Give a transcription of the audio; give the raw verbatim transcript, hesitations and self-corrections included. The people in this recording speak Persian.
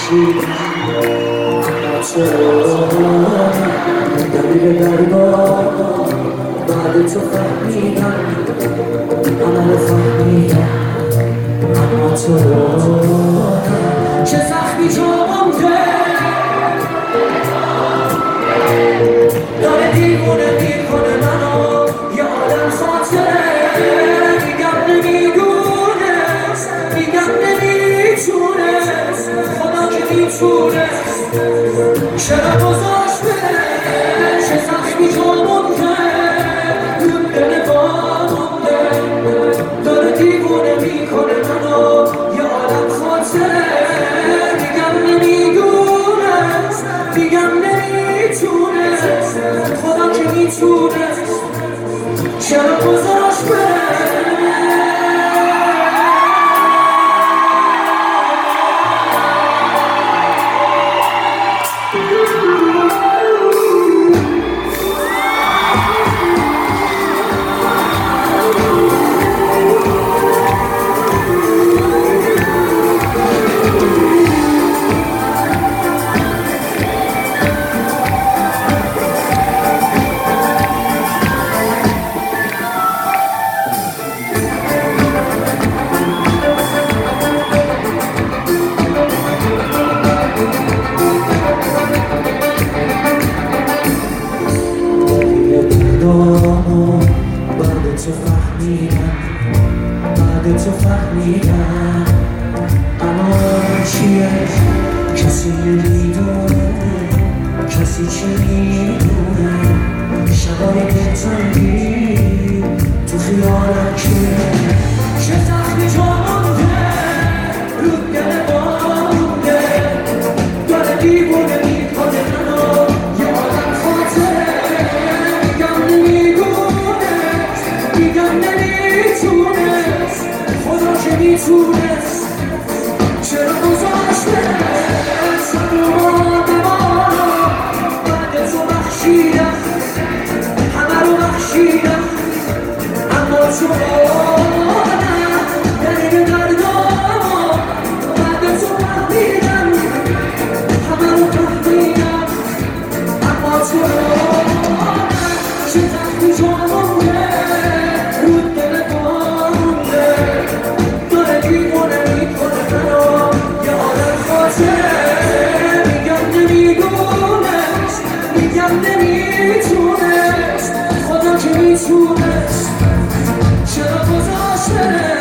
بخشیدم اما چرا دلیل دربار بعد تو فهمیدم عمل فهمیدم اما چرا چه زخمی جا مونده داره دیوونه میکنه منو یه آدم خاطره میگم نمیدونست میگم نمیتونست خدا که میتونست چرا گذاشت بره چه زخمی جا مونده رو دل با مونده داره دیوونه میکنه منو یه آدم خاطره میگم نمیدونست میگم نمیتونست خدا که میتونست چرا گذاشت بره بعد تو فهمیدم بعد تو فهمیدم اما چیه کسی نمیدونه کسی چه میدونه شبای دلتنگی تو خیالم کیه چه زخمی جا مونده رو دل ما مونده داره دیوونه میکنه منو یه آدم خاطره میگم نمیدونست میگم نمیتونست خدا که میتونست چرا گذاشت بره سر آدما بعد تو بخشیدم همه رو بخشیدم اما تو نه دلیل دردامو بعد تو فهمیدم همه رو فهمیدم اما تو چه زخمی جا مونده رو دل ما مونده داره دیوونه میکنه منو یه آدم خاطره میگم نمیدونست میگم نمیتونست خدا که میتونست چرا گذاشت بره